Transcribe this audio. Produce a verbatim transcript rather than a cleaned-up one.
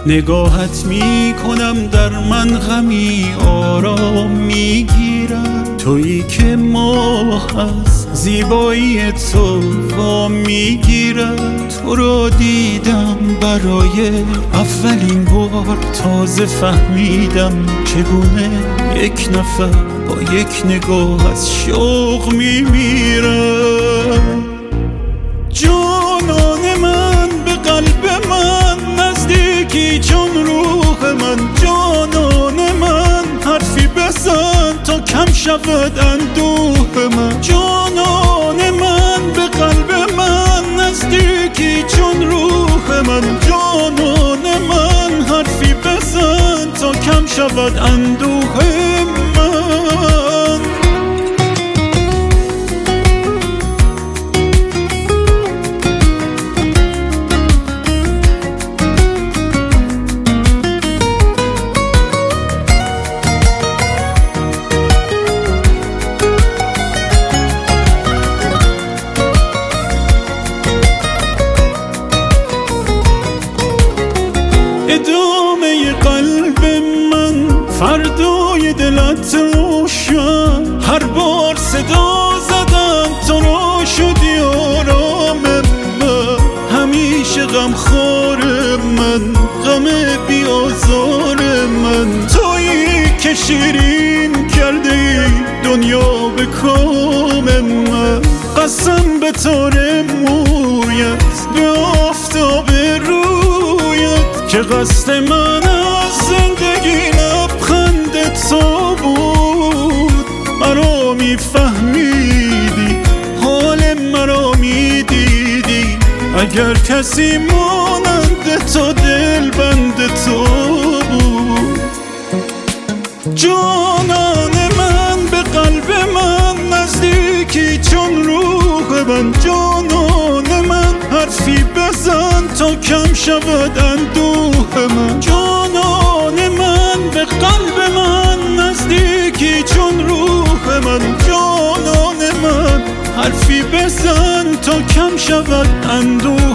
نگاهت می کنم در من غمی آرام می گیرم، تویی که ماه از زیبایی تو وام می گیرم. تو رو دیدم برای اولین بار، تازه فهمیدم چگونه یک نفر با یک نگاه از شوق می میرم. جانان من به قلب من نزدیکی چون روح من، جانان من حرفی بزن تا کم شود اندوه من. جانان من به قلب من نزدیکی چون روح من، جانان من حرفی بزن تا کم شود اندوه من. ادامه قلب من، فردای دلت روشن، هر بار صدا زدم تو رو شدی آرام من. همیشه غم خور من، غم بی آزار من، تویی که شیرین کرده ای دنیا به کام من. قسم به تار مویت، به آفتاب رویت، که قصد من از زندگی لبخند تو بود. مرا میفهمیدی، حال مرا میدیدی، اگر کسی مانند تو دل بند تو بود. جانان من به قلب من نزدیکی چون روح من، جانان من حرفی بزن تا کم شود اندوه من. جانان من به قلب من نزدیکی چون روح من، جانان من حرفی بزن تا کم شود اندوه